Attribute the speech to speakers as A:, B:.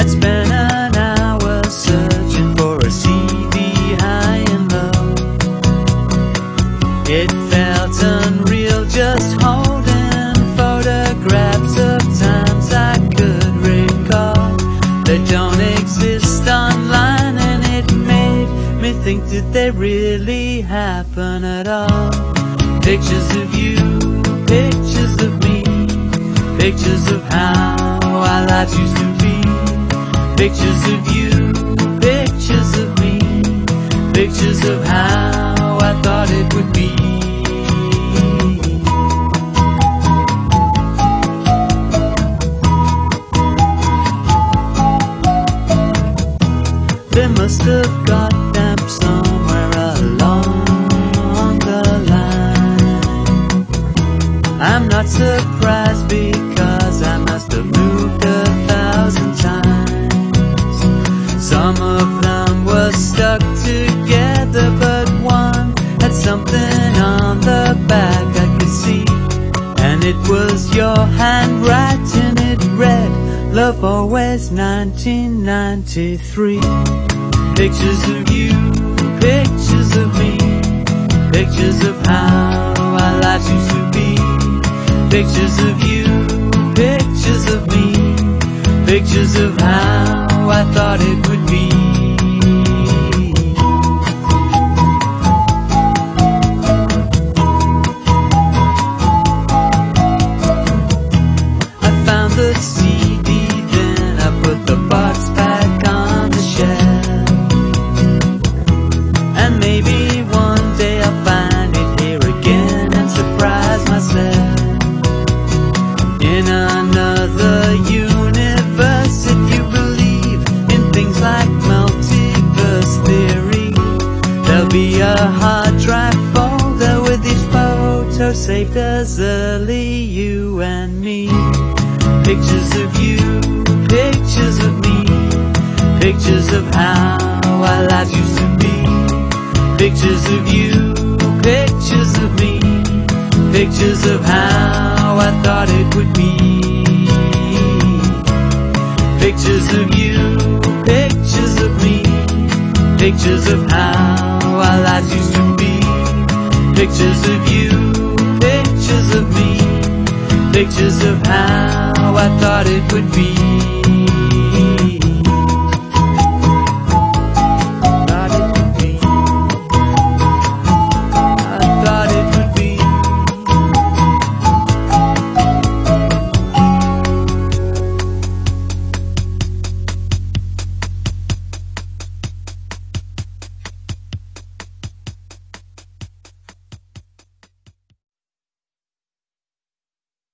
A: I'd spent an hour searching for a CD high and low. It felt unreal just holding photographs of times I could recall that don't exist online, and it made me think, did they really happen at all? Pictures of you, pictures of me, pictures of how our lives used to be. Pictures of you, pictures of me, pictures of how I thought it would be. They must have got them somewhere along the line. I'm not surprised because I must have moved 1,000 times. Some of them were stuck together, but one had something on the back I could see, and it was your handwriting. It read, "Love always 1993. Pictures of you, pictures of me, pictures of how our lives used to be. Pictures of you, pictures of me, pictures of how I thought it would be." I found the CD, then I put the box back on the shelf, and maybe one day I'll find it here again and surprise myself. In another universe, if you believe in things like multiverse theory, there'll be a hard drive folder with each photo saved as early you and me. Pictures of you, pictures of me, pictures of how our lives used to be. Pictures of you, pictures of me, pictures of how I thought it would be. Pictures of you, pictures of me, pictures of how our lives used to be. Pictures of you, pictures of me, pictures of how I thought it would be.